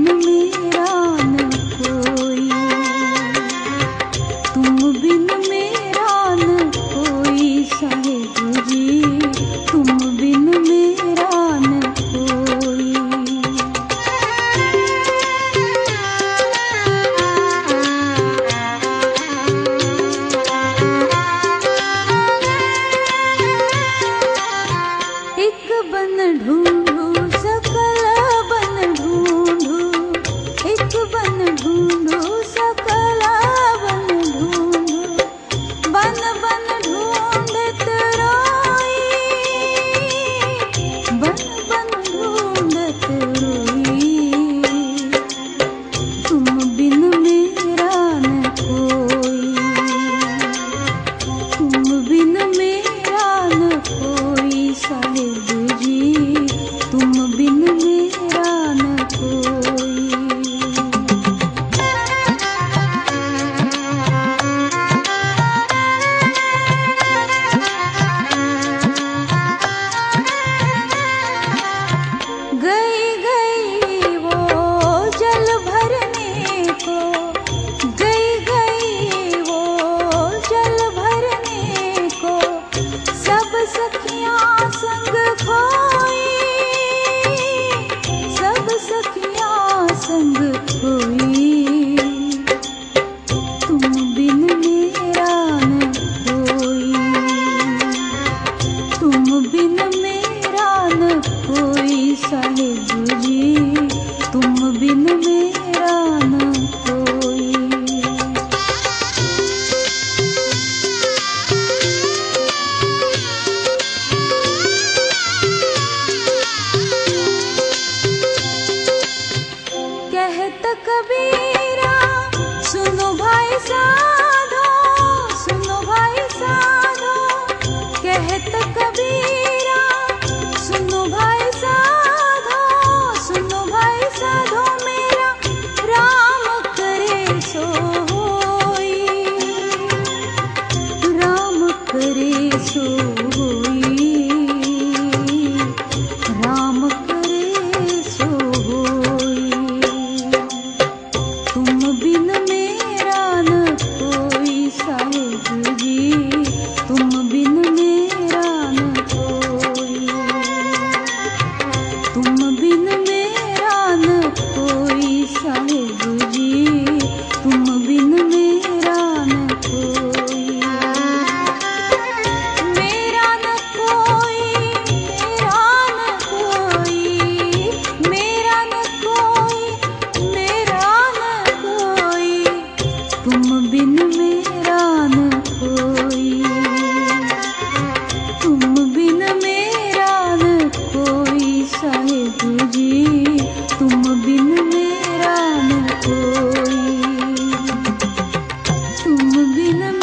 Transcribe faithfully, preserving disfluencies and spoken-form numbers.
मेरा न कोई, तुम बिन मेरा न कोई साहिब जी, तुम बिन मेरा न कोई। एक बन ढूंढू सकल बन ढूंढू, एक बन ढूंढू सकल बन ढूंढू, बन बन ढूंढत रोई, बन बन ढूंढत रोई, तुम बिन मेरा न कोई, तुम बिन मेरा न कोई साहिब जी, तुम बिन मेरा न कोई। गई गई वो जल भरने को, गई गई वो जल भरने को, सब सखियां संग खोई, सब सखियां संग खोई, तुम बिन मेरा न कोई, तुम बिन मेरा न कोई साहिब जी, तुम बिन मेरा न कोई। कहत कबीरा सुनो भाई साधो, सुनो भाई साधो, कहत कबीरा सुनो भाई साधो, सुनो भाई साधो, मेरा राम करे सो होई, राम करे सो होई, राम करे सो होई, तुम बिन मेरा न कोई साहिब जी, तुम बिन मेरा न कोई, तुम बिन मेरा न कोई साहिब जी, तुम बिन मेरा न कोई, मेरा न कोई, मेरा न कोई, मेरा न कोई, मेरा न कोई, तुम बिन मेरा न कोई, तुम बिन मेरा न कोई साहिब जी, तुम बिन मेरा न कोई, तुम बिन